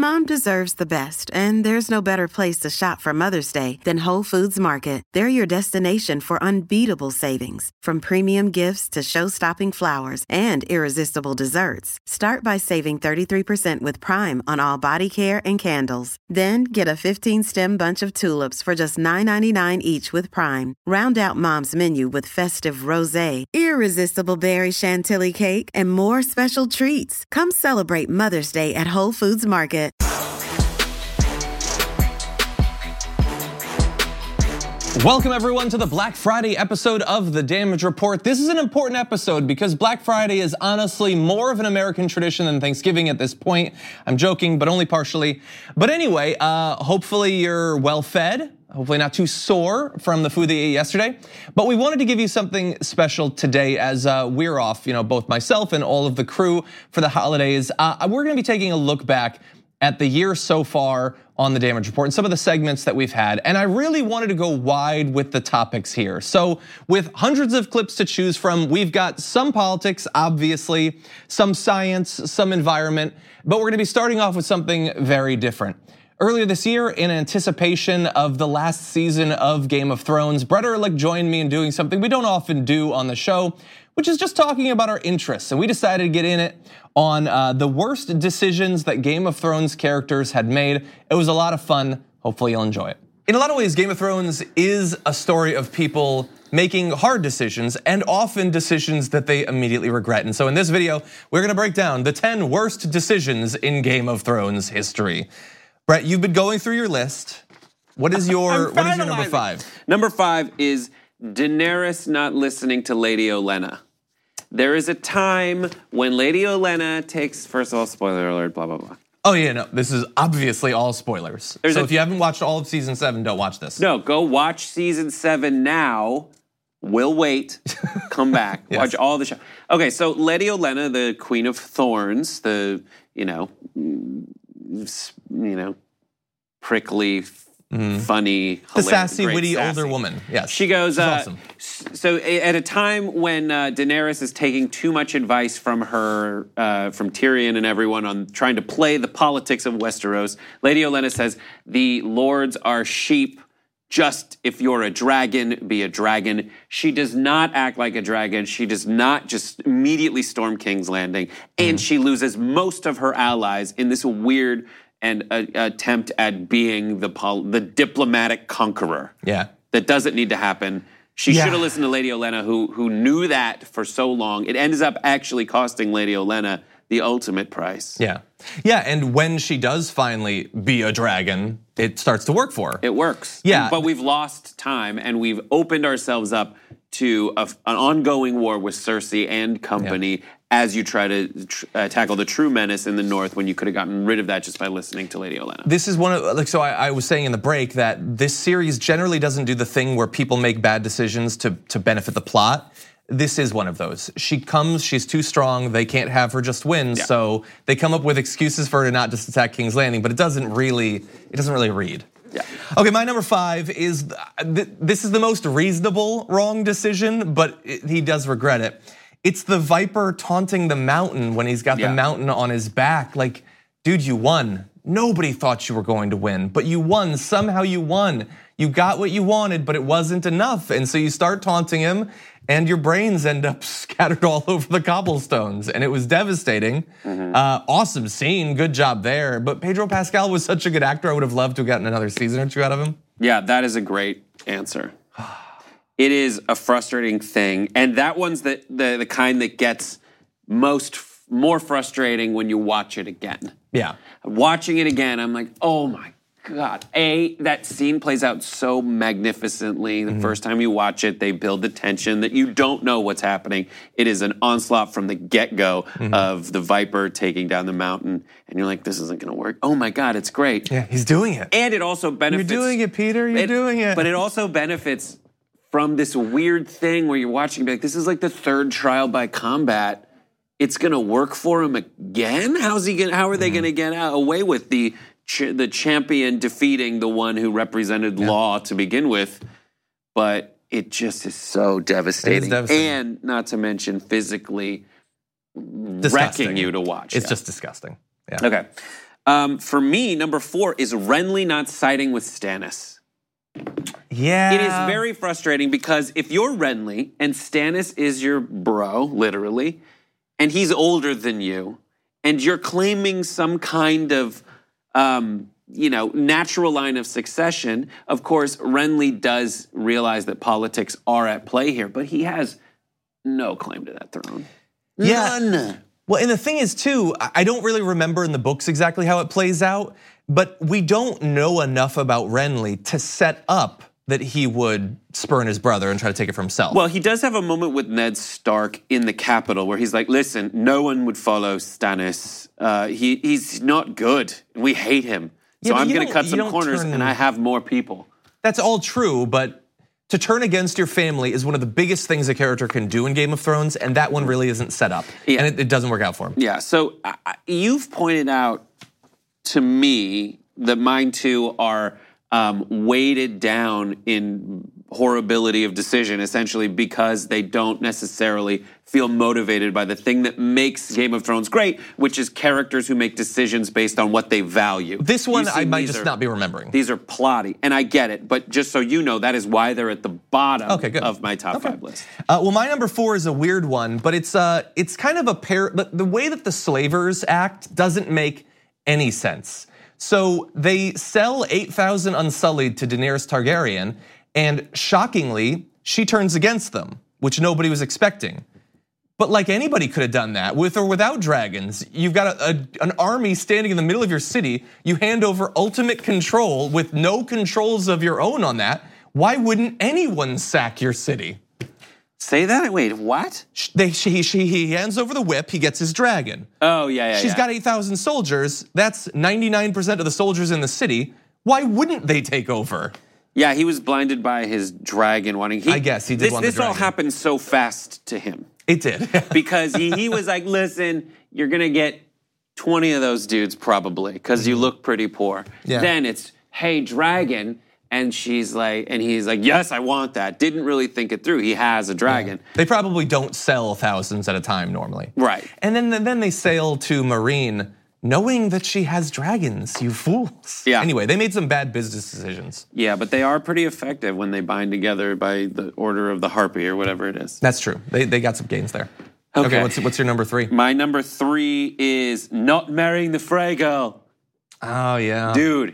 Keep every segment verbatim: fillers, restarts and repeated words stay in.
Mom deserves the best, and there's no better place to shop for Mother's Day than Whole Foods Market. They're your destination for unbeatable savings, from premium gifts to show-stopping flowers and irresistible desserts. Start by saving thirty-three percent with Prime on all body care and candles. Then get a fifteen-stem bunch of tulips for just nine ninety-nine each with Prime. Round out Mom's menu with festive rosé, irresistible berry chantilly cake, and more special treats. Come celebrate Mother's Day at Whole Foods Market. Welcome everyone to the Black Friday episode of The Damage Report. This is an important episode because Black Friday is honestly more of an American tradition than Thanksgiving at this point. I'm joking, but only partially. But anyway, uh, hopefully you're well fed. Hopefully not too sore from the food that you ate yesterday. But we wanted to give you something special today as uh, we're off, you know, both myself and all of the crew for the holidays. Uh, we're gonna be taking a look back at the year so far on the Damage Report and some of the segments that we've had. And I really wanted to go wide with the topics here. So with hundreds of clips to choose from, we've got some politics, obviously, some science, some environment, but we're gonna be starting off with something very different. Earlier this year, in anticipation of the last season of Game of Thrones, Brett Ehrlich joined me in doing something we don't often do on the show, which is just talking about our interests. And we decided to get in it on uh, the worst decisions that Game of Thrones characters had made. It was a lot of fun. Hopefully you'll enjoy it. In a lot of ways, Game of Thrones is a story of people making hard decisions and often decisions that they immediately regret. And so in this video, we're gonna break down the ten worst decisions in Game of Thrones history. Brett, you've been going through your list. What is your what is your number five? Number five is Daenerys not listening to Lady Olenna. There is a time when Lady Olenna takes, first of all, spoiler alert, blah, blah, blah. Oh yeah, no, this is obviously all spoilers. There's so a, if you haven't watched all of season seven, don't watch this. No, go watch season seven now. We'll wait, come back, yes. Watch all the show. Okay, so Lady Olenna, the Queen of Thorns, the, you know, you know, prickly, mm-hmm. funny, the sassy, great, witty sassy. older woman. Yes, she goes. Uh, awesome. So at a time when uh, Daenerys is taking too much advice from her, uh, from Tyrion and everyone on trying to play the politics of Westeros, Lady Olenna says the lords are sheep. Just if you're a dragon, be a dragon. She does not act like a dragon. She does not just immediately storm King's Landing. And mm. she loses most of her allies in this weird and uh, attempt at being the pol- the diplomatic conqueror. Yeah. That doesn't need to happen. She yeah. should have listened to Lady Olenna, who, who knew that for so long. It ends up actually costing Lady Olenna the ultimate price. Yeah. Yeah, and when she does finally be a dragon, it starts to work for her. It works. Yeah. But we've lost time and we've opened ourselves up to a, an ongoing war with Cersei and company yeah. as you try to tr- uh, tackle the true menace in the north when you could have gotten rid of that just by listening to Lady Olenna. This is one of, like, so I, I was saying in the break that this series generally doesn't do the thing where people make bad decisions to, to benefit the plot. This is one of those. She comes, she's too strong, they can't have her just win, yeah. so they come up with excuses for her to not just attack King's Landing, but it doesn't really, it doesn't really read. Yeah. Okay, my number five is, this is the most reasonable wrong decision, but he does regret it. It's the Viper taunting the Mountain when he's got yeah. the Mountain on his back. Like, dude, you won. Nobody thought you were going to win, but you won, somehow you won. You got what you wanted, but it wasn't enough, and so you start taunting him, and your brains end up scattered all over the cobblestones, and it was devastating. Mm-hmm. Uh, awesome scene, good job there. But Pedro Pascal was such a good actor, I would have loved to have gotten another season or two out of him. Yeah, that is a great answer. It is a frustrating thing, and that one's the, the, the kind that gets most, more frustrating when you watch it again. Yeah. Watching it again, I'm like, oh my God. A, that scene plays out so magnificently. The mm-hmm. first time you watch it, they build the tension that you don't know what's happening. It is an onslaught from the get-go mm-hmm. of the Viper taking down the Mountain. And you're like, this isn't gonna work. Oh my God, it's great. Yeah, he's doing it. And it also benefits. You're doing it, Peter, you're it, doing it. But it also benefits from this weird thing where you're watching and be like, this is like the third trial by combat. It's gonna work for him again? How's he gonna, how are they mm-hmm. gonna get out, away with the the champion defeating the one who represented yeah. law to begin with, but it just is so devastating. devastating. And not to mention physically disgusting. Wrecking you to watch. It's yeah. just disgusting. Yeah. Okay. Um, for me, number four is Renly not siding with Stannis. Yeah. It is very frustrating because if you're Renly and Stannis is your bro, literally, and he's older than you, and you're claiming some kind of, um, you know, natural line of succession, of course, Renly does realize that politics are at play here, but he has no claim to that throne. Yeah. None. Well, and the thing is too, I don't really remember in the books exactly how it plays out, but we don't know enough about Renly to set up that he would spurn his brother and try to take it for himself. Well, he does have a moment with Ned Stark in the Capitol where he's like, listen, no one would follow Stannis. Uh, he, he's not good. We hate him. So Yeah, I'm you going to don't- cut you some don't corners turn- and I have more people. That's all true, but to turn against your family is one of the biggest things a character can do in Game of Thrones, and that one really isn't set up. Yeah. And it, it doesn't work out for him. Yeah, so uh, you've pointed out to me that mine two are um, weighted down in horribility of decision, essentially because they don't necessarily feel motivated by the thing that makes Game of Thrones great, which is characters who make decisions based on what they value. This one You see, I might these just are- not be remembering. These are plotty, and I get it, but just so you know, that is why they're at the bottom Okay, good. of my top Okay. five list. Uh, well, my number four is a weird one, but it's uh, it's kind of a pair. But the way that the Slavers act doesn't make any sense. So they sell eight thousand Unsullied to Daenerys Targaryen, and shockingly, she turns against them, which nobody was expecting. But like anybody could have done that, with or without dragons. You've got a, a, an army standing in the middle of your city. You hand over ultimate control with no controls of your own on that. Why wouldn't anyone sack your city? Say that? Wait, what? They, she, she, he hands over the whip, he gets his dragon. Oh, yeah, yeah, She's yeah. got eight thousand soldiers, that's ninety-nine percent of the soldiers in the city. Why wouldn't they take over? Yeah, he was blinded by his dragon wanting. He, I guess he did This, want the this all dragon. happened so fast to him It did. because he, he was like, "Listen, you're gonna get twenty of those dudes probably because you look pretty poor." Yeah. Then it's, "Hey, dragon," and she's like, and he's like, "Yes, I want that." Didn't really think it through. He has a dragon. They probably don't sell thousands at a time normally. Right. And then, then they sail to Marine knowing that she has dragons, you fools. Yeah. Anyway, they made some bad business decisions. Yeah, but they are pretty effective when they bind together by the order of the harpy or whatever it is. That's true. They, they got some gains there. Okay. what's, what's your number three? My number three is not marrying the Frey girl. Oh, yeah. Dude,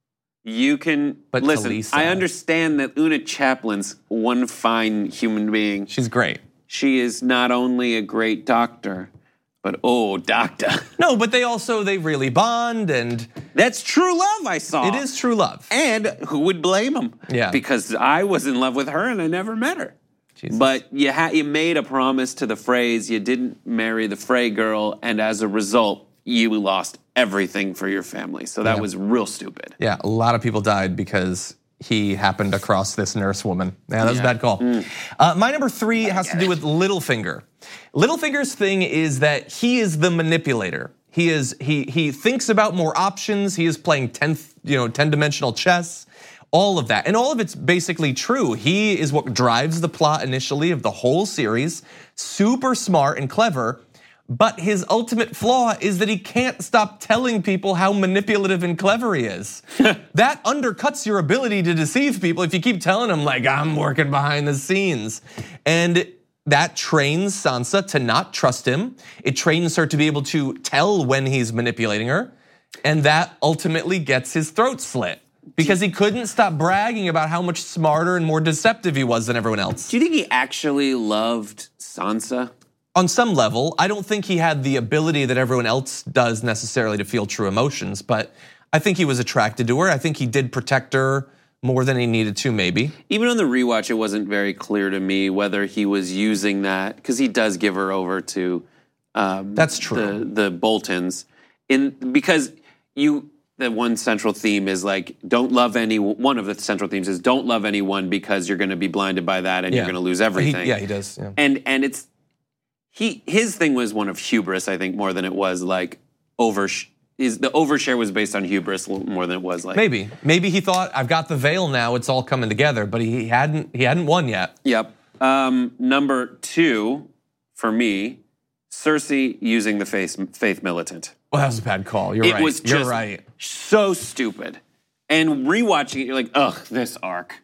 you can But listen. Khaleesi- I understand that Una Chaplin's one fine human being. She's great. She is not only a great doctor, but oh, doctor. No, but they also, they really bond, and That's true love, I saw. it is true love. And who would blame him? Yeah. Because I was in love with her and I never met her. Jesus. But you ha- you made a promise to the Freys. You didn't marry the Frey girl, and as a result, you lost everything for your family. So that Yeah. was real stupid. Yeah, a lot of people died because he happened across this nurse woman. Yeah, that was Yeah. a bad call. Uh, my number three has to do with Littlefinger. Littlefinger's thing is that he is the manipulator. He is he he thinks about more options. He is playing tenth, you know, ten-dimensional chess. All of that. And all of it's basically true. He is what drives the plot initially of the whole series. Super smart and clever. But his ultimate flaw is that he can't stop telling people how manipulative and clever he is. That undercuts your ability to deceive people if you keep telling them, like, I'm working behind the scenes. And that trains Sansa to not trust him. It trains her to be able to tell when he's manipulating her. And that ultimately gets his throat slit. Because he couldn't stop bragging about how much smarter and more deceptive he was than everyone else. Do you think he actually loved Sansa? On some level, I don't think he had the ability that everyone else does necessarily to feel true emotions, but I think he was attracted to her. I think he did protect her more than he needed to, maybe. Even on the rewatch, it wasn't very clear to me whether he was using that, because he does give her over to um, That's true. the, the Boltons. In, because you... The one central theme is like, don't love any, one of the central themes is don't love anyone because you're gonna be blinded by that and Yeah. you're gonna lose He- everything. yeah, he does. Yeah. And and it's, he his thing was one of hubris, I think, more than it was like over, is the overshare was based on hubris more than it was like. Maybe, maybe he thought, I've got the veil now, it's all coming together, but he hadn't, he hadn't won yet. Yep. Um, number two, for me, Cersei using the faith, faith militant. Well, that was a bad call. You're it right. was just You're right. so stupid. And rewatching it, you're like, ugh, this arc.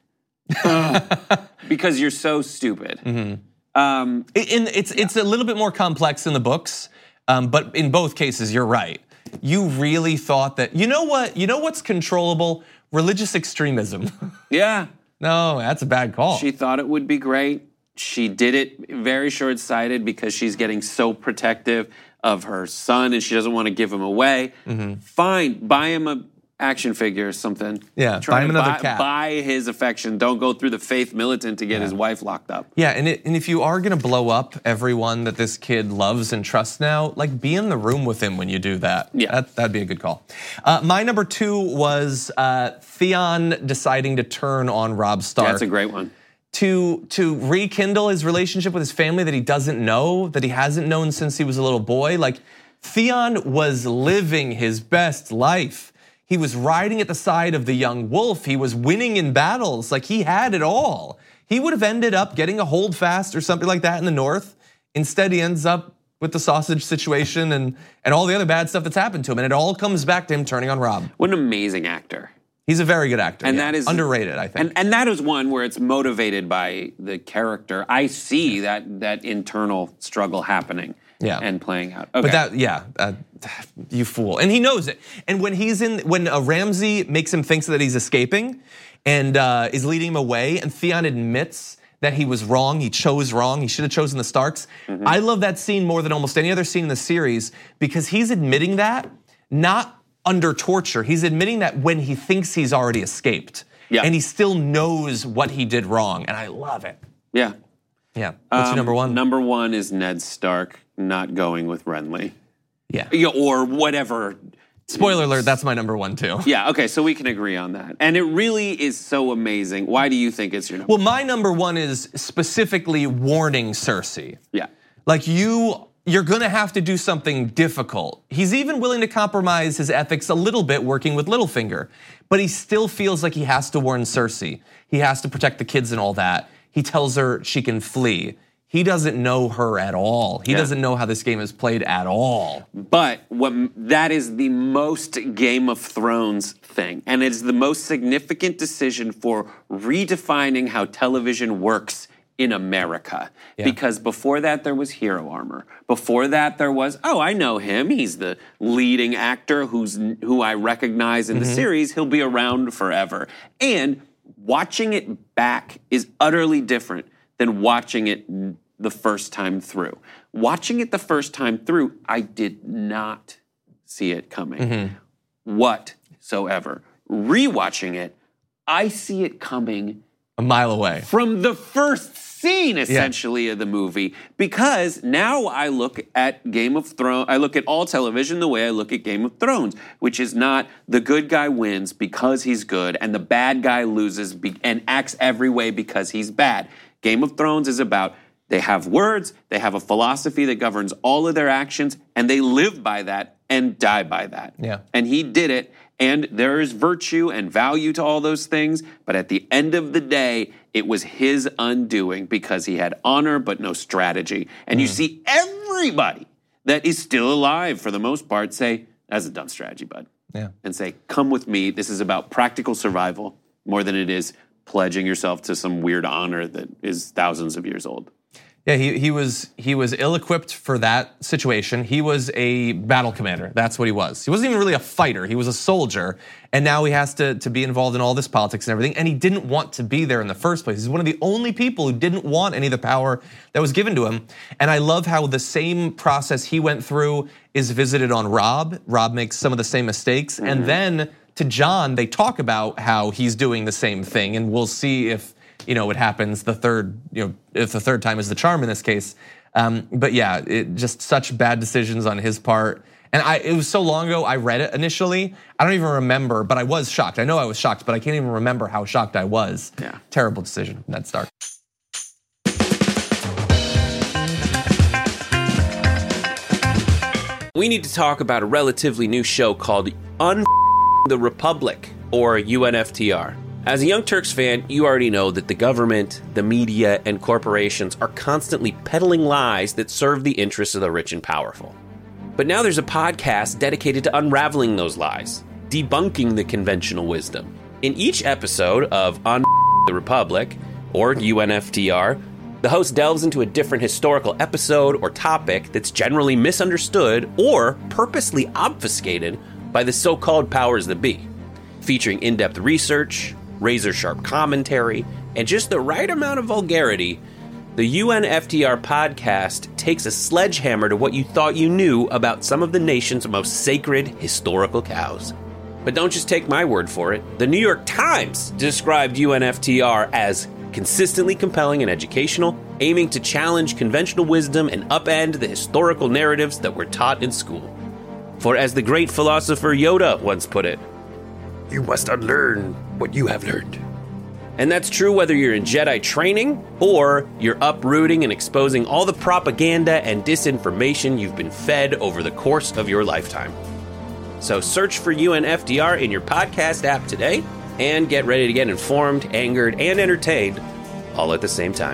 Ugh. Because you're so stupid. Mm-hmm. Um, it, and it's yeah. it's a little bit more complex in the books, um, but in both cases, you're right. You really thought that, you know what? You know what's controllable? Religious extremism. Yeah. No, that's a bad call. She thought it would be great. She did it very short-sighted because she's getting so protective of her son and she doesn't want to give him away. Mm-hmm. Fine, buy him a action figure or something. Yeah, Try buy him another buy, cat. Buy his affection. Don't go through the faith militant to get yeah. his wife locked up. Yeah, and, it, and if you are going to blow up everyone that this kid loves and trusts now, like be in the room with him when you do that. Yeah. That, that'd be a good call. Uh, my number two was uh, Theon deciding to turn on Robb Stark. That's a great one. To, to rekindle his relationship with his family that he doesn't know, that he hasn't known since he was a little boy. Like, Theon was living his best life. He was riding at the side of the young wolf. He was winning in battles. Like, he had it all. He would have ended up getting a holdfast or something like that in the north. Instead, he ends up with the sausage situation and, and all the other bad stuff that's happened to him. And it all comes back to him turning on Robb. What an amazing actor. He's a very good actor. And yeah. that is underrated, I think. And, and that is one where it's motivated by the character. I see that that internal struggle happening. Yeah. And playing out. Okay. But that, yeah, uh, you fool. And he knows it. And when he's in, when uh, Ramsay makes him think that he's escaping and uh, is leading him away, and Theon admits that he was wrong, he chose wrong, he should have chosen the Starks. Mm-hmm. I love that scene more than almost any other scene in the series because he's admitting that, not under torture. He's admitting that when he thinks he's already escaped. Yeah. And he still knows what he did wrong, and I love it. Yeah. Yeah. What's um, your number one? Number one is Ned Stark not going with Renly. Yeah. yeah. Or whatever. Spoiler alert, that's my number one too. Yeah, okay, so we can agree on that. And it really is so amazing. Why do you think it's your number Well, my number one is specifically warning Cersei. Yeah. Like you, you're gonna have to do something difficult. He's even willing to compromise his ethics a little bit working with Littlefinger, but he still feels like he has to warn Cersei. He has to protect the kids and all that. He tells her she can flee. He doesn't know her at all. He yeah. doesn't know how this game is played at all. But what that is the most Game of Thrones thing, and it's the most significant decision for redefining how television works in America. Yeah. Because before that, there was hero armor. Before that, there was, oh, I know him. He's the leading actor who's who I recognize in mm-hmm. the series. He'll be around forever. And watching it back is utterly different than watching it the first time through. Watching it the first time through, I did not see it coming mm-hmm. whatsoever. Rewatching it, I see it coming a mile away from the first scene, essentially, yeah. of the movie. Because now I look at Game of Thrones, I look at all television the way I look at Game of Thrones, which is not the good guy wins because he's good and the bad guy loses be- and acts every way because he's bad. Game of Thrones is about they have words, they have a philosophy that governs all of their actions, and they live by that and die by that. Yeah. And he did it, and there is virtue and value to all those things, but at the end of the day, it was his undoing because he had honor but no strategy. And mm. you see everybody that is still alive for the most part say, that's a dumb strategy, bud. Yeah. And say, come with me. This is about practical survival more than it is pledging yourself to some weird honor that is thousands of years old. Yeah, he he was he was ill-equipped for that situation. He was a battle commander. That's what he was. He wasn't even really a fighter. He was a soldier, and now he has to to be involved in all this politics and everything. And he didn't want to be there in the first place. He's one of the only people who didn't want any of the power that was given to him. And I love how the same process he went through is visited on Robb. Robb makes some of the same mistakes, mm-hmm. and then to Jon, they talk about how he's doing the same thing, and we'll see if. You know, it happens the third, you know, if the third time is the charm in this case. Um, but yeah, it just such bad decisions on his part. And I, it was so long ago I read it initially. I don't even remember, but I was shocked. I know I was shocked, but I can't even remember how shocked I was. Yeah. Terrible decision, Ned Stark. We need to talk about a relatively new show called Un the Republic, or U N F T R. As a Young Turks fan, you already know that the government, the media, and corporations are constantly peddling lies that serve the interests of the rich and powerful. But now there's a podcast dedicated to unraveling those lies, debunking the conventional wisdom. In each episode of On the Republic, or U N F T R, the host delves into a different historical episode or topic that's generally misunderstood or purposely obfuscated by the so-called powers that be, featuring in-depth research, razor-sharp commentary, and just the right amount of vulgarity. The U N F T R podcast takes a sledgehammer to what you thought you knew about some of the nation's most sacred historical cows. But don't just take my word for it. The New York Times described U N F T R as consistently compelling and educational, aiming to challenge conventional wisdom and upend the historical narratives that were taught in school. For as the great philosopher Yoda once put it, "You must unlearn what you have learned." And that's true whether you're in Jedi training or you're uprooting and exposing all the propaganda and disinformation you've been fed over the course of your lifetime. So search for U N F T R in your podcast app today and get ready to get informed, angered, and entertained all at the same time.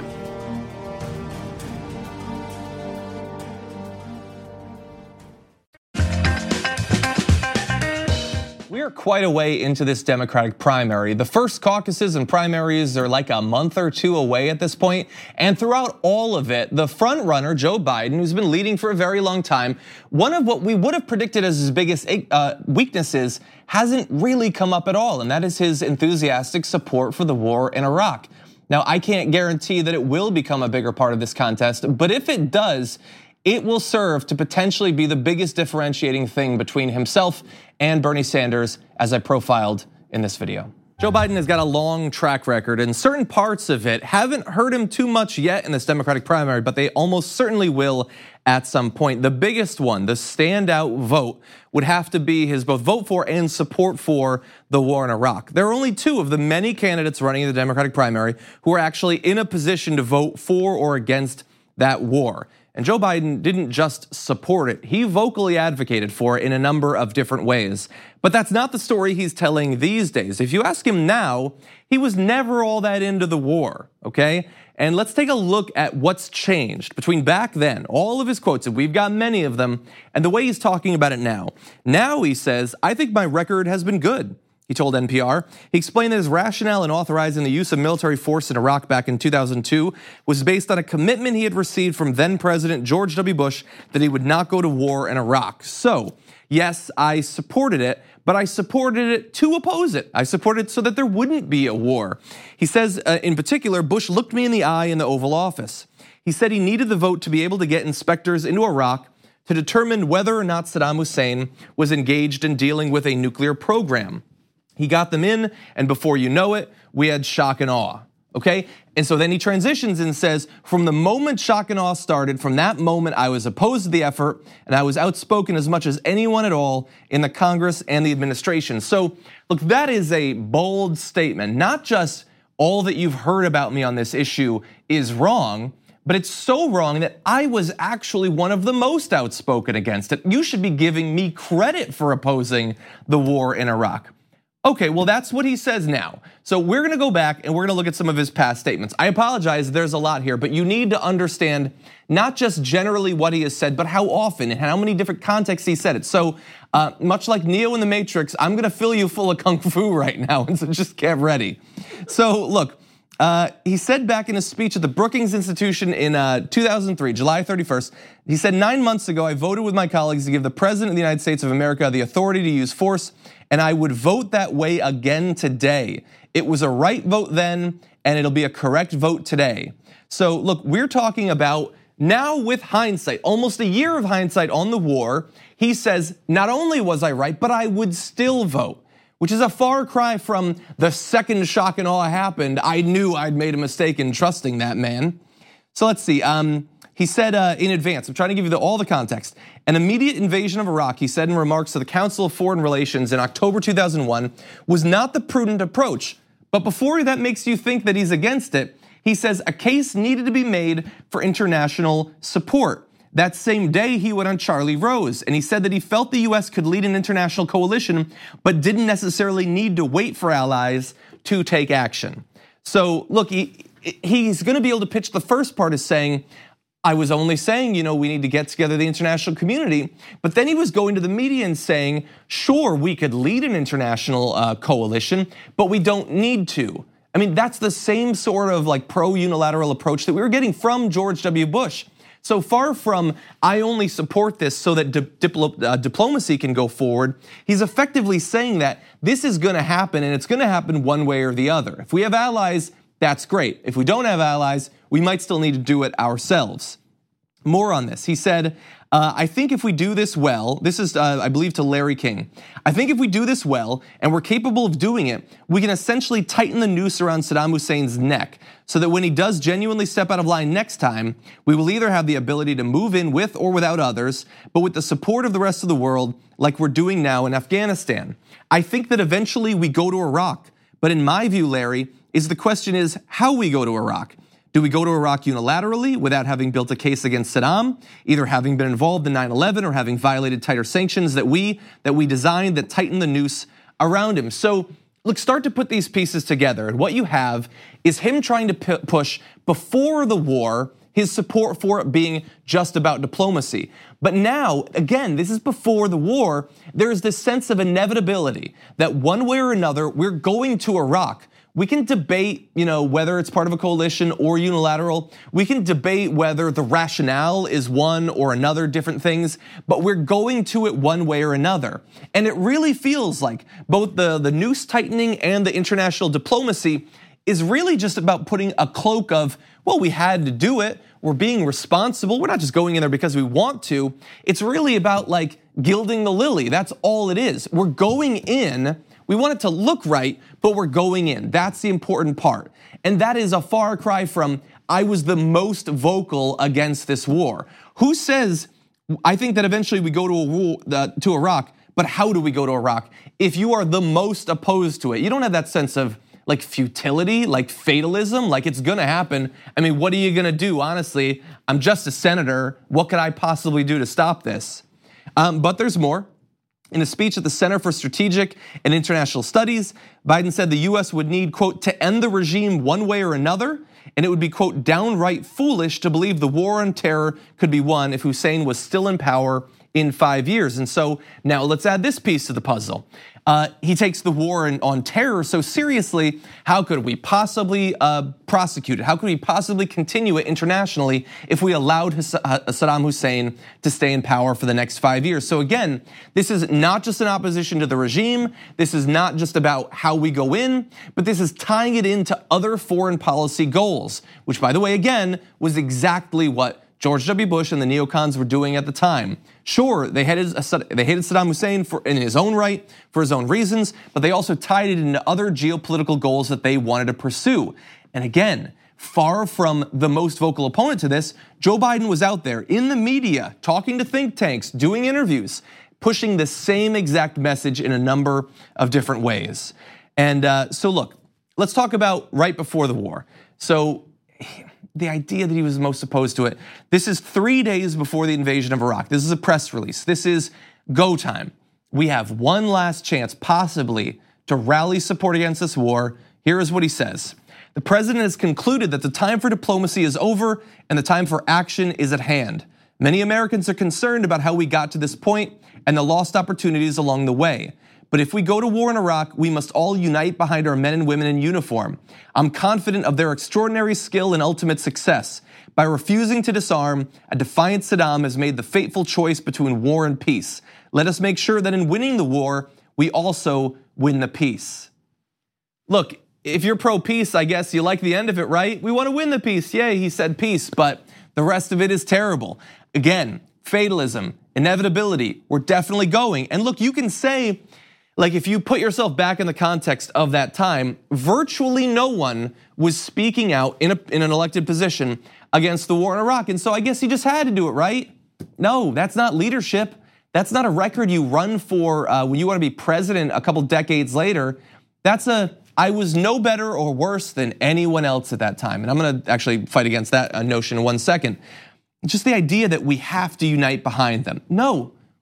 We are quite a way into this Democratic primary. The first caucuses and primaries are like a month or two away at this point. And throughout all of it, the front runner, Joe Biden, who's been leading for a very long time, one of what we would have predicted as his biggest uh, weaknesses hasn't really come up at all. And that is his enthusiastic support for the war in Iraq. Now, I can't guarantee that it will become a bigger part of this contest, but if it does, it will serve to potentially be the biggest differentiating thing between himself and Bernie Sanders, as I profiled in this video. Joe Biden has got a long track record, and certain parts of it haven't hurt him too much yet in this Democratic primary, but they almost certainly will at some point. The biggest one, the standout vote, would have to be his both vote for and support for the war in Iraq. There are only two of the many candidates running in the Democratic primary who are actually in a position to vote for or against that war. And Joe Biden didn't just support it, he vocally advocated for it in a number of different ways. But that's not the story he's telling these days. If you ask him now, he was never all that into the war, okay? And let's take a look at what's changed between back then, all of his quotes, and we've got many of them, and the way he's talking about it now. Now he says, "I think my record has been good," he told N P R. He explained that his rationale in authorizing the use of military force in Iraq back in two thousand two was based on a commitment he had received from then President George W. Bush that he would not go to war in Iraq. So, yes, I supported it, but I supported it to oppose it. I supported it so that there wouldn't be a war. He says, uh, in particular, Bush looked me in the eye in the Oval Office. He said he needed the vote to be able to get inspectors into Iraq to determine whether or not Saddam Hussein was engaged in dealing with a nuclear program. He got them in, and before you know it, we had shock and awe, okay? And so then he transitions and says, from the moment shock and awe started, from that moment I was opposed to the effort, and I was outspoken as much as anyone at all in the Congress and the administration. So look, that is a bold statement. Not just all that you've heard about me on this issue is wrong, but it's so wrong that I was actually one of the most outspoken against it. You should be giving me credit for opposing the war in Iraq. Okay, well, that's what he says now. So we're gonna go back and we're gonna look at some of his past statements. I apologize, there's a lot here, but you need to understand not just generally what he has said, but how often and how many different contexts he said it. So uh, much like Neo in the Matrix, I'm gonna fill you full of kung fu right now, and so just get ready. So look, uh, he said back in a speech at the Brookings Institution in uh, two thousand three, July thirty-first, he said, nine months ago, I voted with my colleagues to give the President of the United States of America the authority to use force, and I would vote that way again today. It was a right vote then, and it'll be a correct vote today. So look, we're talking about now with hindsight, almost a year of hindsight on the war, he says, not only was I right, but I would still vote, which is a far cry from the second shock and awe happened, I knew I'd made a mistake in trusting that man. So let's see, um, he said uh, in advance, I'm trying to give you the, all the context, an immediate invasion of Iraq, he said in remarks to the Council of Foreign Relations in October two thousand one, was not the prudent approach. But before that makes you think that he's against it, he says a case needed to be made for international support. That same day, he went on Charlie Rose, and he said that he felt the U S could lead an international coalition, but didn't necessarily need to wait for allies to take action. So look, he, he's gonna be able to pitch the first part as saying, I was only saying, you know, we need to get together the international community. But then he was going to the media and saying, sure, we could lead an international uh, coalition, but we don't need to. I mean, that's the same sort of like pro-unilateral approach that we were getting from George W. Bush. So far from, I only support this so that di- diplo- uh, diplomacy can go forward, he's effectively saying that this is gonna happen and it's gonna happen one way or the other. If we have allies, that's great. If we don't have allies, we might still need to do it ourselves. More on this. He said, uh, I think if we do this well, this is, uh, I believe, to Larry King. I think if we do this well and we're capable of doing it, we can essentially tighten the noose around Saddam Hussein's neck so that when he does genuinely step out of line next time, we will either have the ability to move in with or without others, but with the support of the rest of the world, like we're doing now in Afghanistan. I think that eventually we go to Iraq. But in my view, Larry, is the question is how we go to Iraq. Do we go to Iraq unilaterally without having built a case against Saddam, either having been involved in nine eleven or having violated tighter sanctions that we that we designed that tighten the noose around him? So look, start to put these pieces together. And what you have is him trying to push before the war his support for it being just about diplomacy. But now, again, this is before the war, there's this sense of inevitability that one way or another, we're going to Iraq. We can debate, you know, whether it's part of a coalition or unilateral. We can debate whether the rationale is one or another, different things, but we're going to it one way or another. And it really feels like both the, the noose tightening and the international diplomacy is really just about putting a cloak of, well, we had to do it. We're being responsible. We're not just going in there because we want to. It's really about like gilding the lily. That's all it is. We're going in. We want it to look right, but we're going in. That's the important part. And that is a far cry from, I was the most vocal against this war. Who says, I think that eventually we go to a war, uh, to Iraq, but how do we go to Iraq? If you are the most opposed to it, you don't have that sense of like futility, like fatalism, like it's gonna happen. I mean, what are you gonna do? Honestly, I'm just a senator. What could I possibly do to stop this? Um, but there's more. In a speech at the Center for Strategic and International Studies, Biden said the U S would need, quote, to end the regime one way or another, and it would be, quote, downright foolish to believe the war on terror could be won if Hussein was still in power in five years. And so now let's add this piece to the puzzle. Uh, he takes the war on terror so seriously, how could we possibly uh, prosecute it? How could we possibly continue it internationally if we allowed Saddam Hussein to stay in power for the next five years? So again, this is not just an opposition to the regime. This is not just about how we go in, but this is tying it into other foreign policy goals, which by the way, again, was exactly what George W. Bush and the neocons were doing at the time. Sure, they hated, they hated Saddam Hussein for, in his own right, for his own reasons, but they also tied it into other geopolitical goals that they wanted to pursue. And again, far from the most vocal opponent to this, Joe Biden was out there in the media, talking to think tanks, doing interviews, pushing the same exact message in a number of different ways. And uh, so look, let's talk about right before the war. So the idea that he was most opposed to it. This is three days before the invasion of Iraq. This is a press release. This is go time. We have one last chance, possibly, to rally support against this war. Here is what he says. The president has concluded that the time for diplomacy is over and the time for action is at hand. Many Americans are concerned about how we got to this point and the lost opportunities along the way. But if we go to war in Iraq, we must all unite behind our men and women in uniform. I'm confident of their extraordinary skill and ultimate success. By refusing to disarm, a defiant Saddam has made the fateful choice between war and peace. Let us make sure that in winning the war, we also win the peace. Look, if you're pro-peace, I guess you like the end of it, right? We want to win the peace. Yay, he said peace, but the rest of it is terrible. Again, fatalism, inevitability, we're definitely going. And look, you can say, like if you put yourself back in the context of that time, virtually no one was speaking out in, a, in an elected position against the war in Iraq. And so I guess he just had to do it, right? No, that's not leadership. That's not a record you run for uh, when you want to be president a couple decades later. That's a, I was no better or worse than anyone else at that time. And I'm gonna actually fight against that notion in one second. Just the idea that we have to unite behind them. No,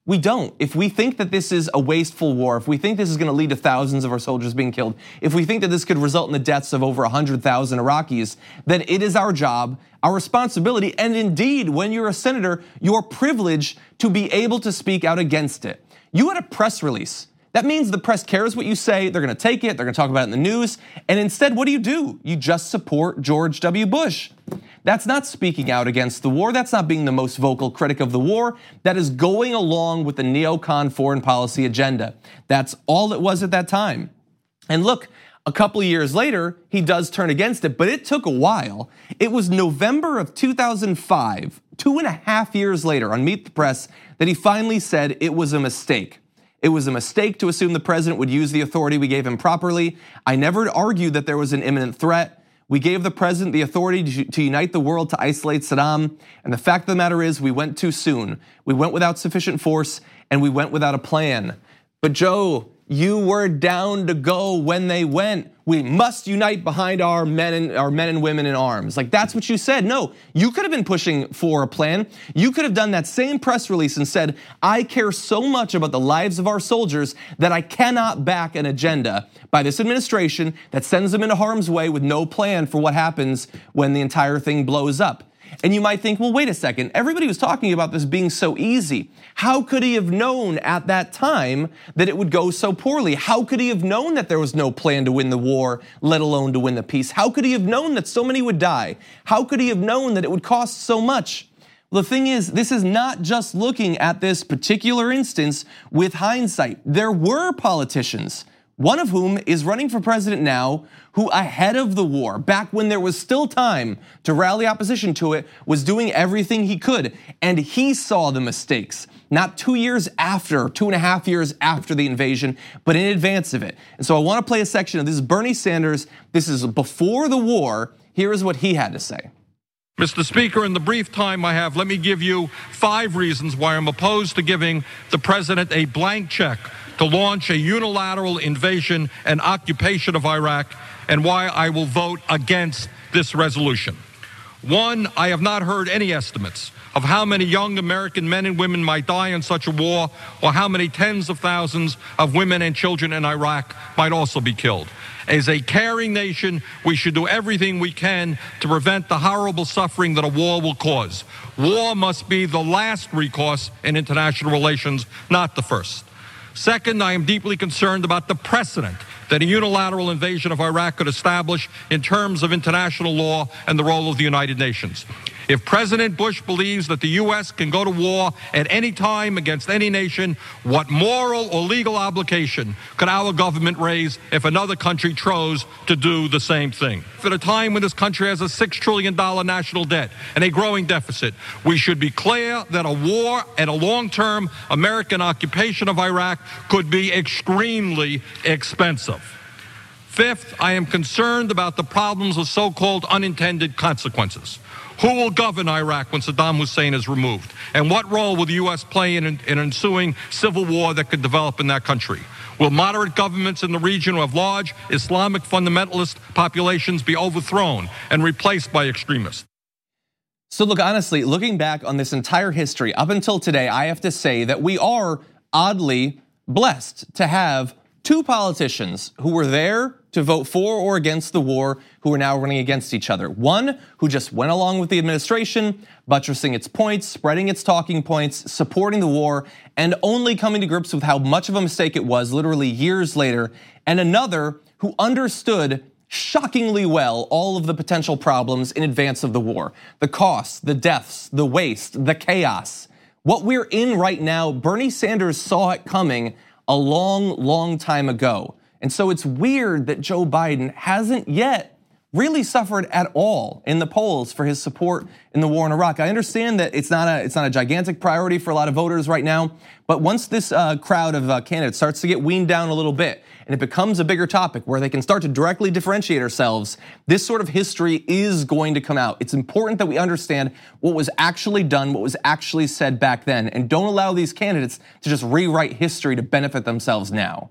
We don't. If we think that this is a wasteful war, if we think this is going to lead to thousands of our soldiers being killed, if we think that this could result in the deaths of over one hundred thousand Iraqis, then it is our job, our responsibility, and indeed, when you're a senator, your privilege to be able to speak out against it. You had a press release. That means the press cares what you say, they're gonna take it, they're gonna talk about it in the news, and instead, what do you do? You just support George W. Bush. That's not speaking out against the war, that's not being the most vocal critic of the war, that is going along with the neocon foreign policy agenda. That's all it was at that time. And look, a couple of years later, he does turn against it, but it took a while. It was November of two thousand five, two and a half years later on Meet the Press, that he finally said it was a mistake. It was a mistake to assume the president would use the authority we gave him properly. I never argued that there was an imminent threat. We gave the president the authority to unite the world to isolate Saddam. And the fact of the matter is we went too soon. We went without sufficient force and we went without a plan. But Joe, you were down to go when they went. We must unite behind our men and our men and women in arms. Like that's what you said. No, you could have been pushing for a plan. You could have done that same press release and said, I care so much about the lives of our soldiers that I cannot back an agenda by this administration that sends them into harm's way with no plan for what happens when the entire thing blows up. And you might think, well, wait a second, everybody was talking about this being so easy. How could he have known at that time that it would go so poorly? How could he have known that there was no plan to win the war, let alone to win the peace? How could he have known that so many would die? How could he have known that it would cost so much? Well, the thing is, this is not just looking at this particular instance with hindsight. There were politicians, one of whom is running for president now, who ahead of the war, back when there was still time to rally opposition to it, was doing everything he could. And he saw the mistakes, not two years after, two and a half years after the invasion, but in advance of it. And so I wanna play a section of this is Bernie Sanders. This is before the war. Here is what he had to say. Mister Speaker, in the brief time I have, let me give you five reasons why I'm opposed to giving the president a blank check to launch a unilateral invasion and occupation of Iraq, and why I will vote against this resolution. One, I have not heard any estimates of how many young American men and women might die in such a war, or how many tens of thousands of women and children in Iraq might also be killed. As a caring nation, we should do everything we can to prevent the horrible suffering that a war will cause. War must be the last recourse in international relations, not the first. Second, I am deeply concerned about the precedent that a unilateral invasion of Iraq could establish in terms of international law and the role of the United Nations. If President Bush believes that the U S can go to war at any time against any nation, what moral or legal obligation could our government raise if another country chose to do the same thing? At a time when this country has a six trillion dollars national debt and a growing deficit, we should be clear that a war and a long-term American occupation of Iraq could be extremely expensive. Fifth, I am concerned about the problems of so-called unintended consequences. Who will govern Iraq when Saddam Hussein is removed? And what role will the U S play in an ensuing civil war that could develop in that country? Will moderate governments in the region who have large Islamic fundamentalist populations be overthrown and replaced by extremists? So look, honestly, looking back on this entire history up until today, I have to say that we are oddly blessed to have two politicians who were there to vote for or against the war, who are now running against each other. One who just went along with the administration, buttressing its points, spreading its talking points, supporting the war, and only coming to grips with how much of a mistake it was literally years later. And another who understood shockingly well all of the potential problems in advance of the war. The costs, the deaths, the waste, the chaos. What we're in right now, Bernie Sanders saw it coming a long, long time ago. And so it's weird that Joe Biden hasn't yet really suffered at all in the polls for his support in the war in Iraq. I understand that it's not a it's not a gigantic priority for a lot of voters right now, but once this uh, crowd of uh, candidates starts to get weaned down a little bit and it becomes a bigger topic where they can start to directly differentiate ourselves, this sort of history is going to come out. It's important that we understand what was actually done, what was actually said back then, and don't allow these candidates to just rewrite history to benefit themselves now.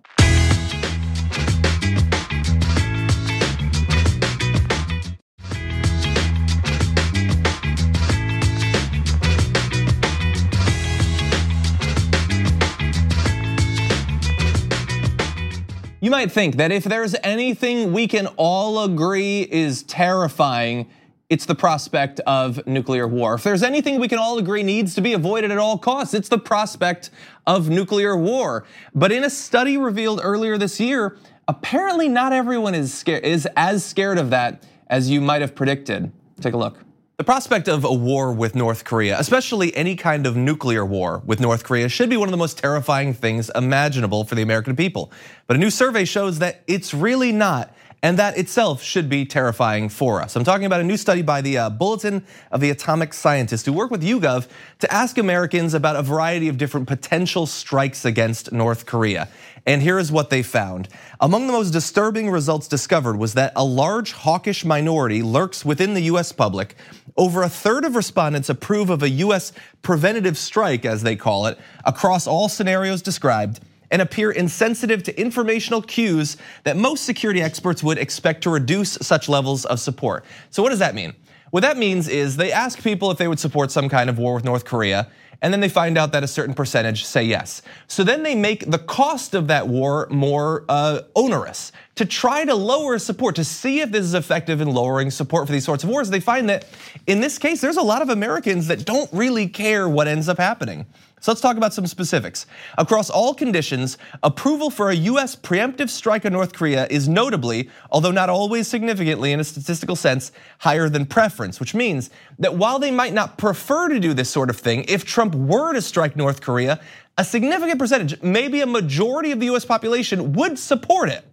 might think that if there's anything we can all agree is terrifying, it's the prospect of nuclear war. If there's anything we can all agree needs to be avoided at all costs, it's the prospect of nuclear war. But in a study revealed earlier this year, apparently not everyone is scared, is as scared of that as you might have predicted. Take a look. The prospect of a war with North Korea, especially any kind of nuclear war with North Korea, should be one of the most terrifying things imaginable for the American people. But a new survey shows that it's really not, and that itself should be terrifying for us. I'm talking about a new study by the Bulletin of the Atomic Scientist, who work with YouGov to ask Americans about a variety of different potential strikes against North Korea. And here is what they found. Among the most disturbing results discovered was that a large hawkish minority lurks within the U S public. Over a third of respondents approve of a U S preventative strike, as they call it, across all scenarios described, and appear insensitive to informational cues that most security experts would expect to reduce such levels of support. So what does that mean? What that means is they ask people if they would support some kind of war with North Korea, and then they find out that a certain percentage say yes. So then they make the cost of that war more uh, onerous to try to lower support, to see if this is effective in lowering support for these sorts of wars. They find that in this case, there's a lot of Americans that don't really care what ends up happening. So let's talk about some specifics. Across all conditions, approval for a U S preemptive strike on North Korea is notably, although not always significantly in a statistical sense, higher than preference, which means that while they might not prefer to do this sort of thing, if Trump were to strike North Korea, a significant percentage, maybe a majority of the U S population would support it.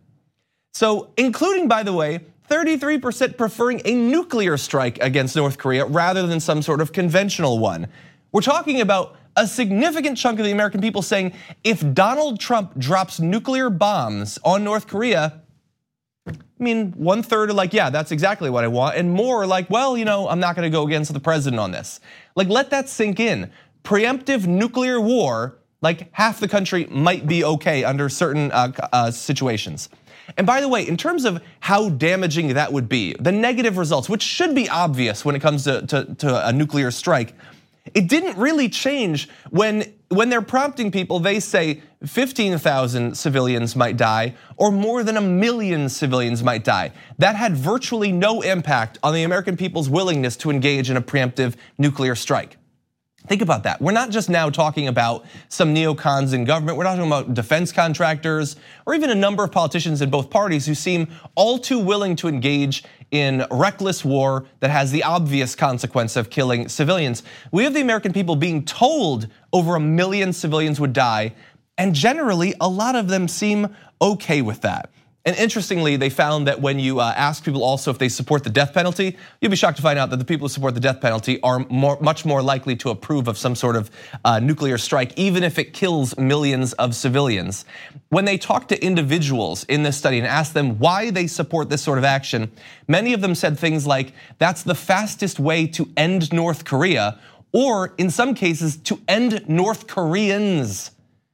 So including, by the way, thirty-three percent preferring a nuclear strike against North Korea rather than some sort of conventional one. We're talking about a significant chunk of the American people saying if Donald Trump drops nuclear bombs on North Korea, I mean, one third are like, yeah, that's exactly what I want. And more are like, well, you know, I'm not gonna go against the president on this. Like, let that sink in. Preemptive nuclear war, like half the country might be okay under certain uh, uh, situations. And by the way, in terms of how damaging that would be, the negative results, which should be obvious when it comes to, to, to a nuclear strike, it didn't really change when, when they're prompting people, they say fifteen thousand civilians might die or more than a million civilians might die. That had virtually no impact on the American people's willingness to engage in a preemptive nuclear strike. Think about that. We're not just now talking about some neocons in government. We're talking about defense contractors or even a number of politicians in both parties who seem all too willing to engage in reckless war that has the obvious consequence of killing civilians. We have the American people being told over a million civilians would die, and generally a lot of them seem okay with that. And interestingly, they found that when you ask people also if they support the death penalty, you'll be shocked to find out that the people who support the death penalty are more, much more likely to approve of some sort of uh, nuclear strike, even if it kills millions of civilians. When they talk to individuals in this study and ask them why they support this sort of action, many of them said things like, that's the fastest way to end North Korea, or in some cases, to end North Koreans.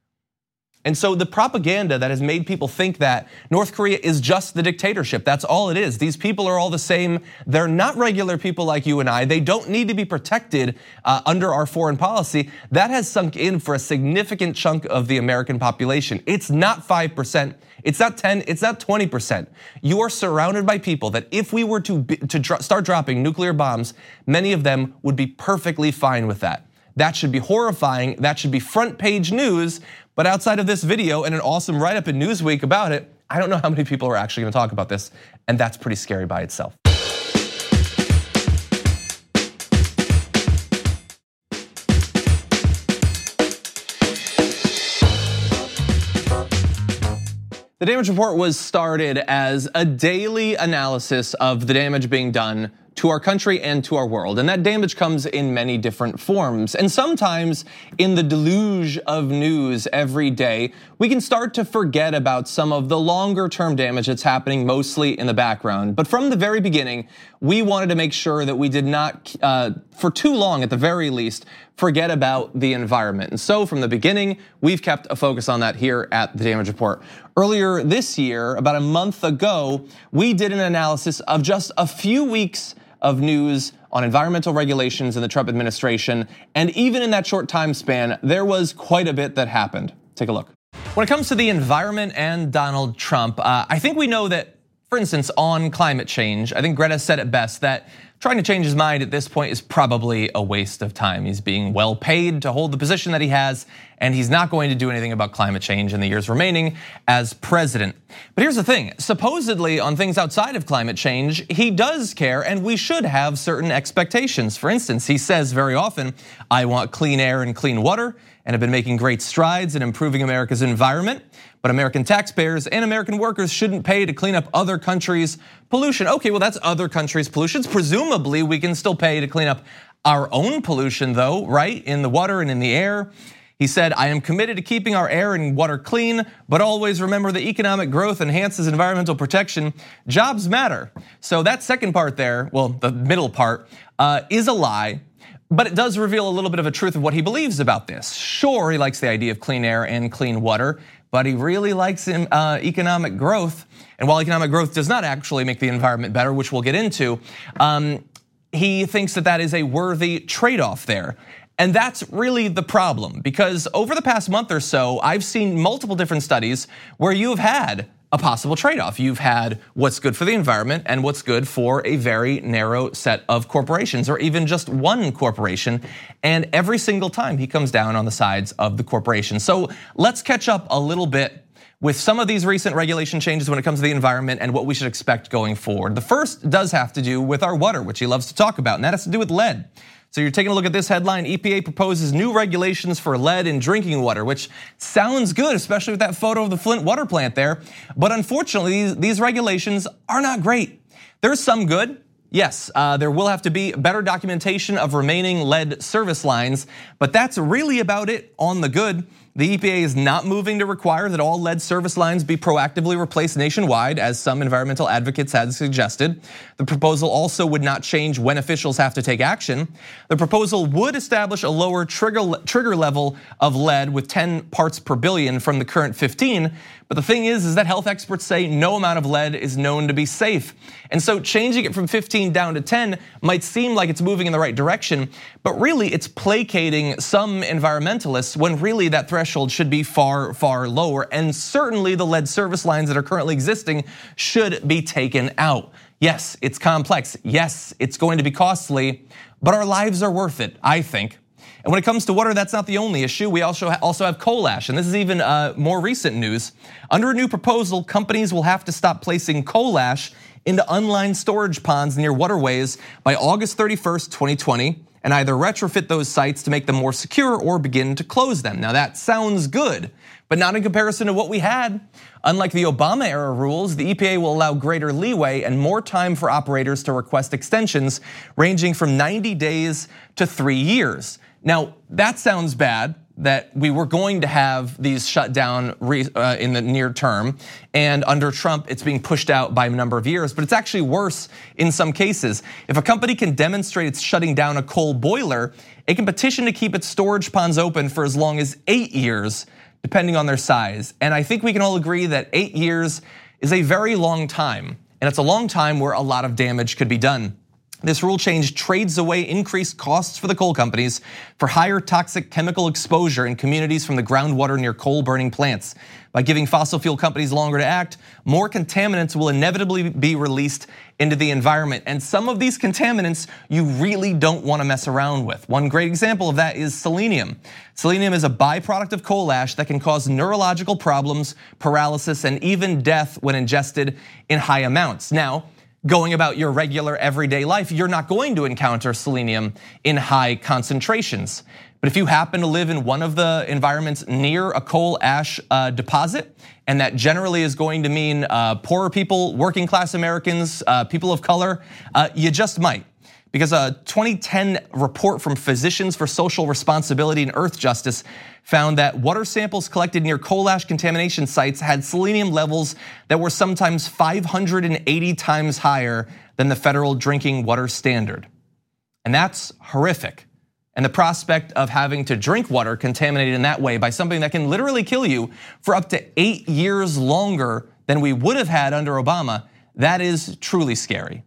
And so the propaganda that has made people think that North Korea is just the dictatorship, that's all it is. These people are all the same. They're not regular people like you and I. They don't need to be protected under our foreign policy. That has sunk in for a significant chunk of the American population. It's not five percent, it's not ten, it's not twenty percent. You are surrounded by people that if we were to, to start dropping nuclear bombs, many of them would be perfectly fine with that. That should be horrifying, that should be front page news. But outside of this video and an awesome write-up in Newsweek about it, I don't know how many people are actually gonna talk about this, and that's pretty scary by itself. The Damage Report was started as a daily analysis of the damage being done to our country and to our world. And that damage comes in many different forms. And sometimes in the deluge of news every day, we can start to forget about some of the longer term damage that's happening mostly in the background. But from the very beginning, we wanted to make sure that we did not, uh, for too long at the very least, forget about the environment. And so from the beginning, we've kept a focus on that here at the Damage Report. Earlier this year, about a month ago, we did an analysis of just a few weeks of news on environmental regulations in the Trump administration. And even in that short time span, there was quite a bit that happened. Take a look. When it comes to the environment and Donald Trump, uh, I think we know that, for instance, on climate change, I think Greta said it best that trying to change his mind at this point is probably a waste of time. He's being well paid to hold the position that he has, and he's not going to do anything about climate change in the years remaining as president. But here's the thing, supposedly on things outside of climate change, he does care, and we should have certain expectations. For instance, he says very often, I want clean air and clean water, and have been making great strides in improving America's environment. But American taxpayers and American workers shouldn't pay to clean up other countries' pollution. Okay, well that's other countries' pollutions. Presumably we can still pay to clean up our own pollution though, right? In the water and in the air. He said, I am committed to keeping our air and water clean, but always remember that economic growth enhances environmental protection. Jobs matter. So that second part there, well, the middle part, uh, is a lie. But it does reveal a little bit of a truth of what he believes about this. Sure, he likes the idea of clean air and clean water, but he really likes uh, economic growth. And while economic growth does not actually make the environment better, which we'll get into, um, he thinks that that is a worthy trade-off there. And that's really the problem, because over the past month or so, I've seen multiple different studies where you have had a possible trade-off. You've had what's good for the environment and what's good for a very narrow set of corporations, or even just one corporation. And every single time he comes down on the sides of the corporation. So let's catch up a little bit with some of these recent regulation changes when it comes to the environment and what we should expect going forward. The first does have to do with our water, which he loves to talk about, and that has to do with lead. So you're taking a look at this headline, E P A proposes new regulations for lead in drinking water, which sounds good, especially with that photo of the Flint water plant there. But unfortunately, these, these regulations are not great. There's some good. Yes, uh, there will have to be better documentation of remaining lead service lines, but that's really about it on the good. The E P A is not moving to require that all lead service lines be proactively replaced nationwide, as some environmental advocates had suggested. The proposal also would not change when officials have to take action. The proposal would establish a lower trigger, trigger level of lead with ten parts per billion from the current fifteen. But the thing is, is that health experts say no amount of lead is known to be safe. And so changing it from fifteen down to ten might seem like it's moving in the right direction, but really it's placating some environmentalists when really that threshold should be far, far lower. And certainly the lead service lines that are currently existing should be taken out. Yes, it's complex. Yes, it's going to be costly, but our lives are worth it, I think. And when it comes to water, that's not the only issue. We also also have coal ash, and this is even more recent news. Under a new proposal, companies will have to stop placing coal ash into unlined storage ponds near waterways by August thirty-first, twenty twenty, and either retrofit those sites to make them more secure or begin to close them. Now that sounds good, but not in comparison to what we had. Unlike the Obama era rules, the E P A will allow greater leeway and more time for operators to request extensions ranging from ninety days to three years. Now, that sounds bad, that we were going to have these shut down in the near term, and under Trump, it's being pushed out by a number of years, but it's actually worse in some cases. If a company can demonstrate it's shutting down a coal boiler, it can petition to keep its storage ponds open for as long as eight years, depending on their size. And I think we can all agree that eight years is a very long time, and it's a long time where a lot of damage could be done. This rule change trades away increased costs for the coal companies for higher toxic chemical exposure in communities from the groundwater near coal burning plants. By giving fossil fuel companies longer to act, more contaminants will inevitably be released into the environment. And some of these contaminants you really don't want to mess around with. One great example of that is selenium. Selenium is a byproduct of coal ash that can cause neurological problems, paralysis, and even death when ingested in high amounts. Now, going about your regular everyday life, you're not going to encounter selenium in high concentrations. But if you happen to live in one of the environments near a coal ash deposit, and that generally is going to mean poorer people, working class Americans, people of color, you just might. Because a twenty ten report from Physicians for Social Responsibility and Earth Justice found that water samples collected near coal ash contamination sites had selenium levels that were sometimes five hundred eighty times higher than the federal drinking water standard. And that's horrific. And the prospect of having to drink water contaminated in that way by something that can literally kill you for up to eight years longer than we would have had under Obama, that is truly scary.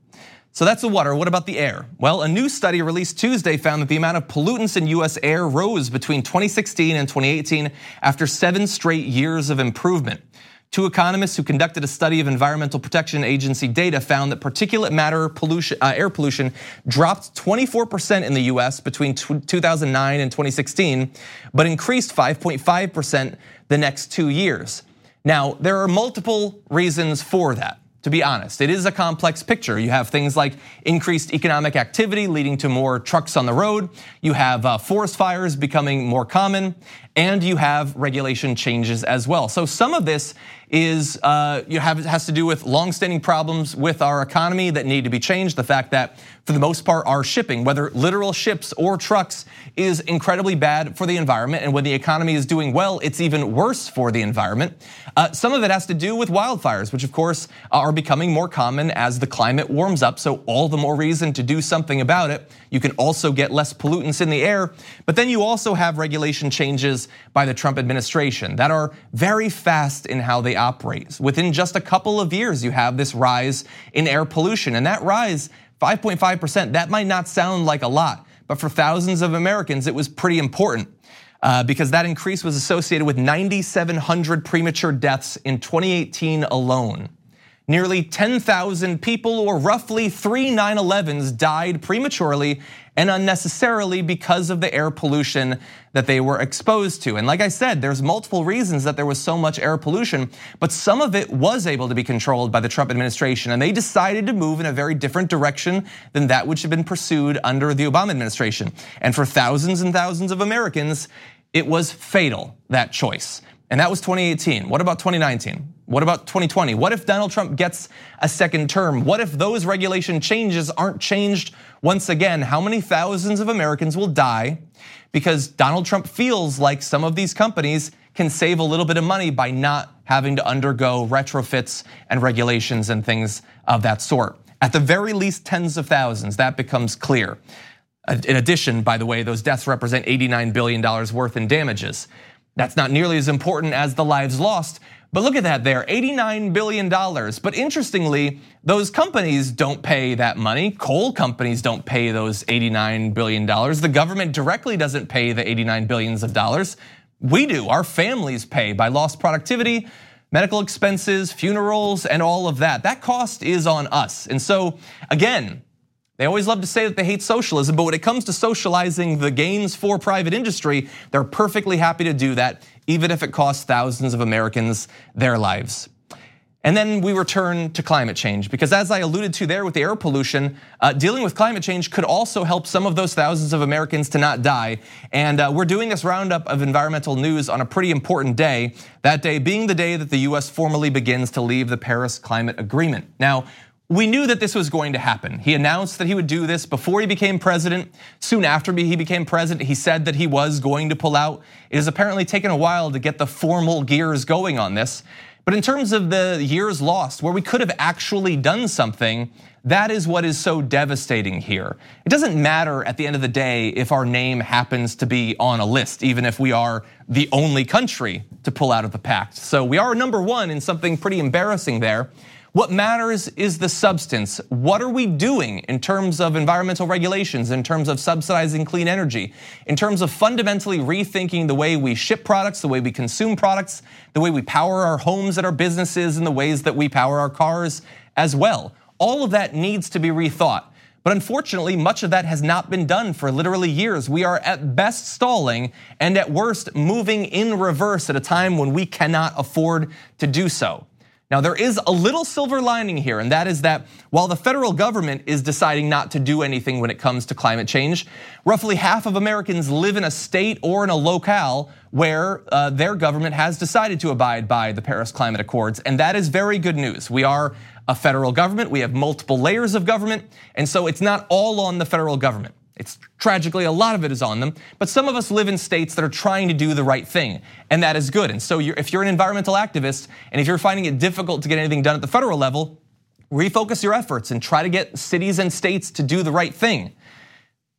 So that's the water. What about the air? Well, a new study released Tuesday found that the amount of pollutants in U S air rose between twenty sixteen and twenty eighteen after seven straight years of improvement. Two economists who conducted a study of Environmental Protection Agency data found that particulate matter pollution, uh, air pollution dropped twenty-four percent in the U S between two thousand nine and twenty sixteen, but increased five point five percent the next two years. Now, there are multiple reasons for that. To be honest, it is a complex picture. You have things like increased economic activity leading to more trucks on the road. You have uh, forest fires becoming more common, and you have regulation changes as well. So some of this is uh, you have has to do with longstanding problems with our economy that need to be changed. The fact that, for the most part, our shipping, whether literal ships or trucks, is incredibly bad for the environment. And when the economy is doing well, it's even worse for the environment. Uh, some of it has to do with wildfires, which of course are becoming more common as the climate warms up. So all the more reason to do something about it. You can also get less pollutants in the air. But then you also have regulation changes by the Trump administration that are very fast in how they operate. Within just a couple of years, you have this rise in air pollution. And that rise, five point five percent, that might not sound like a lot, but for thousands of Americans, it was pretty important uh, because that increase was associated with nine thousand seven hundred premature deaths in twenty eighteen alone. Nearly ten thousand people, or roughly three nine elevens, died prematurely and unnecessarily because of the air pollution that they were exposed to. And like I said, there's multiple reasons that there was so much air pollution, but some of it was able to be controlled by the Trump administration, and they decided to move in a very different direction than that which had been pursued under the Obama administration. And for thousands and thousands of Americans, it was fatal, that choice. And that was twenty eighteen. What about twenty nineteen? What about twenty twenty? What if Donald Trump gets a second term? What if those regulation changes aren't changed once again? How many thousands of Americans will die because Donald Trump feels like some of these companies can save a little bit of money by not having to undergo retrofits and regulations and things of that sort? At the very least, tens of thousands, that becomes clear. In addition, by the way, those deaths represent eighty-nine billion dollars worth in damages. That's not nearly as important as the lives lost, but look at that there, eighty-nine billion dollars. But interestingly, those companies don't pay that money. Coal companies don't pay those eighty-nine billion dollars. The government directly doesn't pay the eighty-nine billions of dollars. We do, our families pay by lost productivity, medical expenses, funerals, and all of that. That cost is on us. And so again, they always love to say that they hate socialism, but when it comes to socializing the gains for private industry, they're perfectly happy to do that, even if it costs thousands of Americans their lives. And then we return to climate change, because as I alluded to there with the air pollution, uh, dealing with climate change could also help some of those thousands of Americans to not die. And uh, we're doing this roundup of environmental news on a pretty important day, that day being the day that the U S formally begins to leave the Paris Climate Agreement. Now, we knew that this was going to happen. He announced that he would do this before he became president. Soon after he became president, he said that he was going to pull out. It has apparently taken a while to get the formal gears going on this. But in terms of the years lost, where we could have actually done something, that is what is so devastating here. It doesn't matter at the end of the day if our name happens to be on a list, even if we are the only country to pull out of the pact. So we are number one in something pretty embarrassing there. What matters is the substance. What are we doing in terms of environmental regulations, in terms of subsidizing clean energy, in terms of fundamentally rethinking the way we ship products, the way we consume products, the way we power our homes and our businesses, and the ways that we power our cars as well? All of that needs to be rethought. But unfortunately, much of that has not been done for literally years. We are at best stalling and at worst moving in reverse at a time when we cannot afford to do so. Now, there is a little silver lining here, and that is that while the federal government is deciding not to do anything when it comes to climate change, roughly half of Americans live in a state or in a locale where uh, their government has decided to abide by the Paris Climate Accords, and that is very good news. We are a federal government, we have multiple layers of government, and so it's not all on the federal government. It's tragically, a lot of it is on them, but some of us live in states that are trying to do the right thing, and that is good. And so you're, if you're an environmental activist, and if you're finding it difficult to get anything done at the federal level, refocus your efforts and try to get cities and states to do the right thing.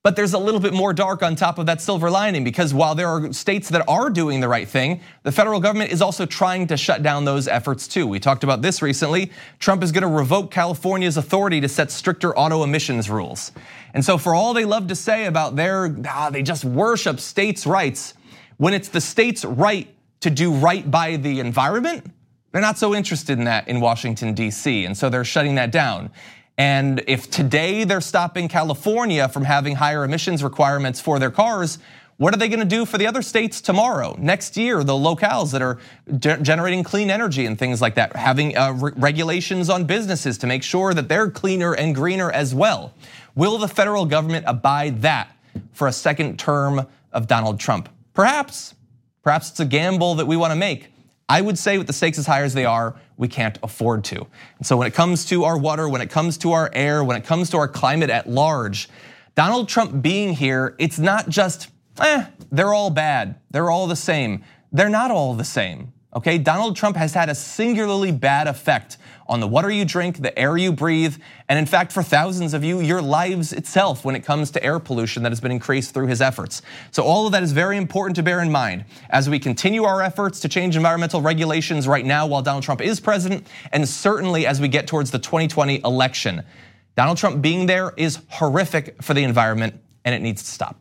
But there's a little bit more dark on top of that silver lining, because while there are states that are doing the right thing, the federal government is also trying to shut down those efforts too. We talked about this recently. Trump is gonna revoke California's authority to set stricter auto emissions rules. And so for all they love to say about their, ah, they just worship states' rights, when it's the state's right to do right by the environment, they're not so interested in that in Washington, D C, and so they're shutting that down. And if today they're stopping California from having higher emissions requirements for their cars, what are they gonna do for the other states tomorrow, next year, the locales that are generating clean energy and things like that, having regulations on businesses to make sure that they're cleaner and greener as well? Will the federal government abide that for a second term of Donald Trump? Perhaps, perhaps it's a gamble that we wanna make. I would say with the stakes as high as they are, we can't afford to. And so when it comes to our water, when it comes to our air, when it comes to our climate at large, Donald Trump being here, it's not just, eh, they're all bad, they're all the same. They're not all the same, okay? Donald Trump has had a singularly bad effect on the water you drink, the air you breathe, and in fact, for thousands of you, your lives itself when it comes to air pollution that has been increased through his efforts. So all of that is very important to bear in mind as we continue our efforts to change environmental regulations right now while Donald Trump is president, and certainly as we get towards the twenty twenty election. Donald Trump being there is horrific for the environment, and it needs to stop.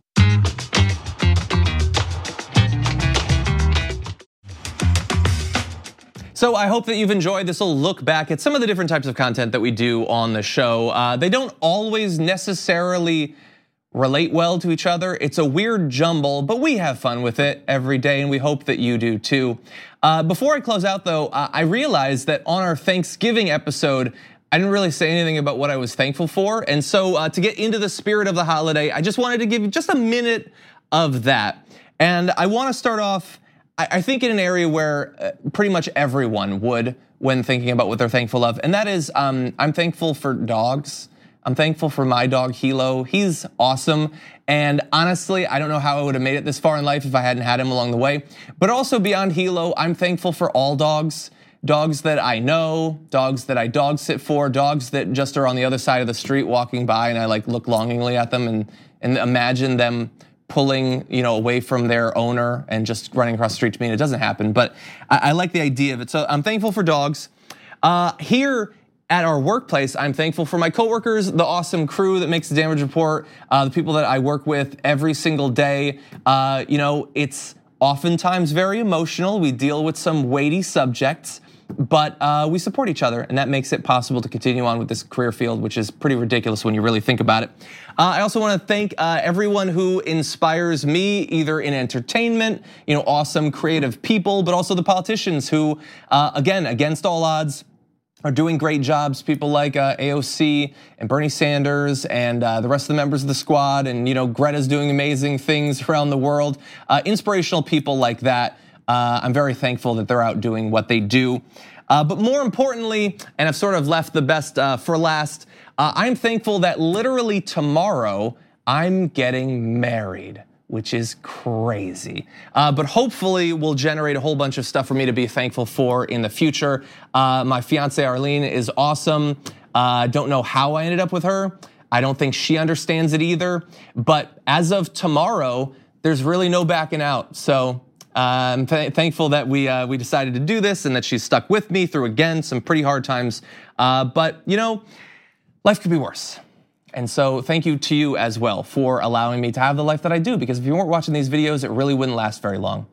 So I hope that you've enjoyed this little look back at some of the different types of content that we do on the show. Uh, they don't always necessarily relate well to each other. It's a weird jumble, but we have fun with it every day, and we hope that you do too. Uh, before I close out though, uh, I realized that on our Thanksgiving episode, I didn't really say anything about what I was thankful for. And so uh, to get into the spirit of the holiday, I just wanted to give you just a minute of that. And I wanna start off, I think in an area where pretty much everyone would when thinking about what they're thankful of, and that is um, I'm thankful for dogs. I'm thankful for my dog Hilo. He's awesome, and honestly, I don't know how I would have made it this far in life if I hadn't had him along the way. But also beyond Hilo, I'm thankful for all dogs. Dogs that I know, dogs that I dog sit for, dogs that just are on the other side of the street walking by, and I like look longingly at them and and imagine them pulling, you know, away from their owner and just running across the street to me, and it doesn't happen, but I, I like the idea of it. So I'm thankful for dogs. Uh, here at our workplace, I'm thankful for my coworkers, the awesome crew that makes the Damage Report, uh, the people that I work with every single day. Uh, you know, it's oftentimes very emotional. We deal with some weighty subjects, but uh, we support each other, and that makes it possible to continue on with this career field, which is pretty ridiculous when you really think about it. Uh, I also want to thank uh, everyone who inspires me, either in entertainment, you know, awesome creative people, but also the politicians who, uh, again, against all odds, are doing great jobs. People like uh, A O C and Bernie Sanders and uh, the rest of the members of the squad, and you know, Greta's doing amazing things around the world. Uh, inspirational people like that. Uh, I'm very thankful that they're out doing what they do. Uh, but more importantly, and I've sort of left the best uh, for last, uh, I'm thankful that literally tomorrow I'm getting married, which is crazy. Uh, but hopefully will generate a whole bunch of stuff for me to be thankful for in the future. Uh, my fiance Arlene is awesome. Uh, don't know how I ended up with her. I don't think she understands it either. But as of tomorrow, there's really no backing out. So I'm th- thankful that we uh, we decided to do this and that she's stuck with me through, again, some pretty hard times. Uh, but you know, life could be worse. And so thank you to you as well for allowing me to have the life that I do, because if you weren't watching these videos, it really wouldn't last very long.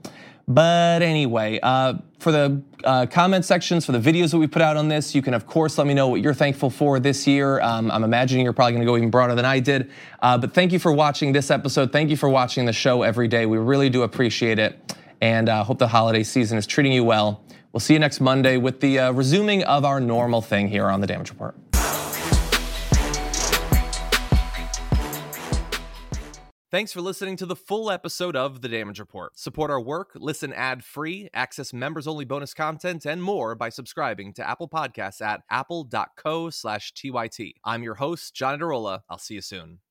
But anyway, uh, for the uh, comment sections, for the videos that we put out on this, you can of course let me know what you're thankful for this year. Um, I'm imagining you're probably gonna go even broader than I did. Uh, but thank you for watching this episode. Thank you for watching the show every day. We really do appreciate it. And I uh, hope the holiday season is treating you well. We'll see you next Monday with the uh, resuming of our normal thing here on The Damage Report. Thanks for listening to the full episode of The Damage Report. Support our work, listen ad-free, access members-only bonus content, and more by subscribing to Apple Podcasts at apple dot co slash T Y T. I'm your host, John Adarola. I'll see you soon.